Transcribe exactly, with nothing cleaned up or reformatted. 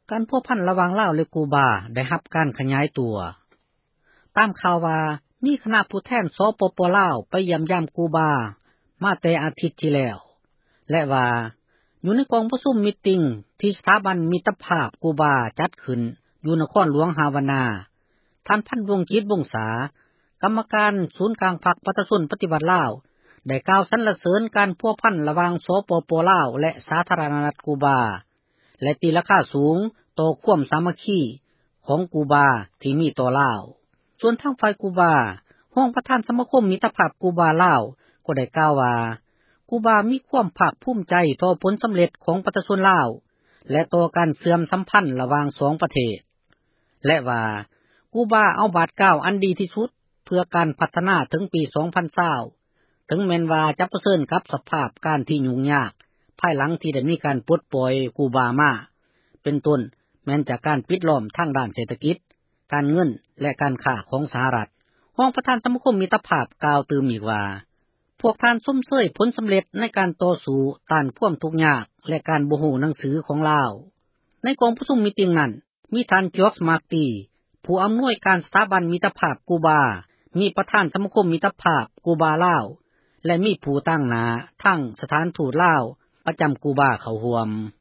การพัวพันระหว่างลาวและกูบาได้รับการขยายตัวตามข่าวว่ามีคณะผู้แทนสปป.ลาวไปเยี่ยมยามกูบามาแต่อาทิตย์ที่แล้วและว่าอยู่ในกองประชุมมีตติงที่สถาบันมิตรภาพกูบาจัดขึ้นอยู่นครหลวงฮาวานาท่านพันวงศ์จิตวงศากรรมการศูนย์กลางพรรคประชาชนปฏิวัติลาวได้กล่าวสรรเสริญการพัวพันระหว่างสปป.ลาวและสาธารณรัฐกูบาและตีราคาสูงต่อความสามัคคีของกูบาที่มีต่อลาวส่วนทางฝ่ายกูบาห้องประธานสมาคมมิตรภาพกูบาลาวก็ได้กล่าวว่ากูบามีความภาคภูมิใจต่อผลสำเร็จของประชาชนลาวและต่อการเสื่อมสัมพันธ์ระหว่างสองประเทศและว่ากูบาเอาบาทเก้าอันดีที่สุดเพื่อการพัฒนาถึงปีสองพันยี่สิบถึงแม้นว่าจะเผชิญกับสภาพการที่ยุ่งยากภายหลังที่ได้มีการปลดปล่อยกูบามาเป็นต้นแม้นจากการปิดล้อมทางด้านเศรษฐกิจการเงินและการค้าของสหรัฐรองประธานสมาคมมิตรภาพกล่าวเติมอีกว่าพวกท่านส้มเสยผลสำเร็จในการต่อสู้ต้านความทุกข์ยากและการบ่ฮู้หนังสือของลาวในกองประชุมมีตติงนั้นมีท่านจอร์จมาร์ตีผู้อำนวยการสถาบันมิตรภาพกูบามีประธานสมาคมมิตรภาพกูบาลาวและมีผู้ตั้งหน้าทั้งสถานทูตลาวประจำกูบาเข้าร่วม